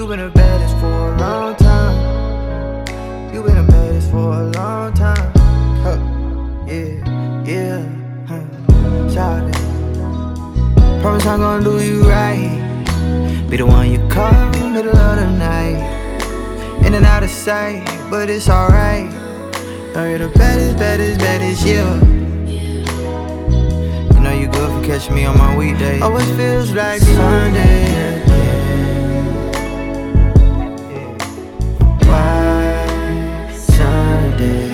You been the baddest for a long time. You been the baddest for a long time. Huh. Yeah, shout it. Promise I'm gonna do you right. Be the one you call middle of the night. In and out of sight, but it's alright. Know you're the baddest, yeah. You know you good for catching me on my weekday. Always feels like Sunday again. Why Sunday?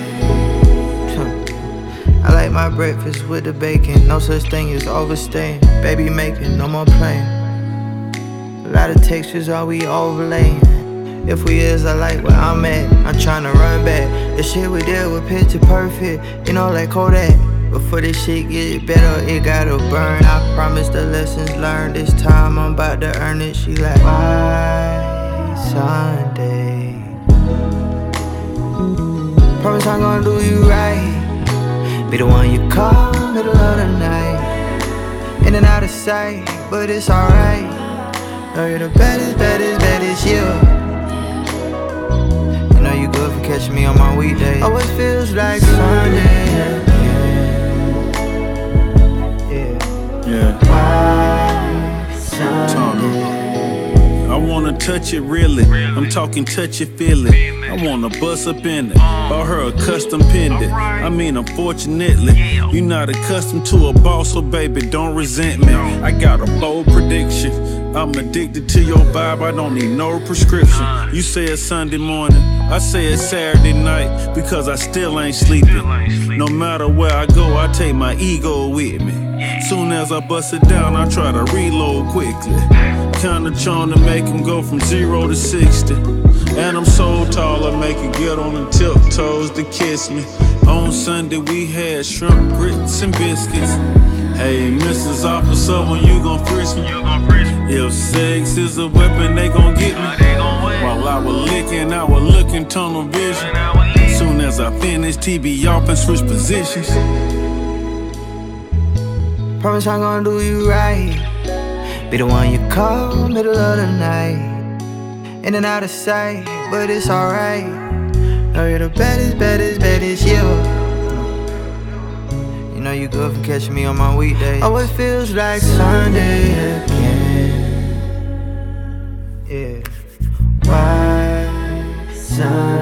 I like my breakfast with the bacon. No such thing as overstaying. Baby making, no more playing. A lot of textures, all we overlaying. If we is, I like where I'm at. I'm tryna run back. The shit we did was picture perfect. You know, like Kodak. Before this shit get better, it gotta burn. I promise the lessons learned. This time I'm about to earn it. She like, why Sunday? Promise I'm gonna do you right. Be the one you call middle of the night. In and out of sight, but it's alright. Know you're the baddest, yeah. You know you good for catching me on my weekday. Always feels like Sunday again. Yeah. Why Sunday? I wanna touch it really. I'm talking touch it, feel it. I wanna bust up in it. Bought her a custom pendant. I mean, unfortunately, you're not accustomed to a boss, so baby, don't resent me. I got a bold prediction. I'm addicted to your vibe, I don't need no prescription. You say it's Sunday morning, I say it's Saturday night, because I still ain't sleeping. No matter where I go, I take my ego with me. Soon as I bust it down, I try to reload quickly. Kinda trying to make him go from 0 to 60. And I'm so tall, I make it get on the tiptoes to kiss me. On Sunday we had shrimp, grits, and biscuits. Hey, Mrs. Officer, when you gon' frisk me? If sex is a weapon, they gon' get me. While I was licking, I was looking tunnel vision. Soon as I finish, TV off and switch positions. Promise I'm gonna do you right. Be the one you call middle of the night. In and out of sight, but it's alright. Know you're the baddest, yeah. You know you good for catching me on my weekday. Always feels like Sunday again. Yeah. Why Sunday?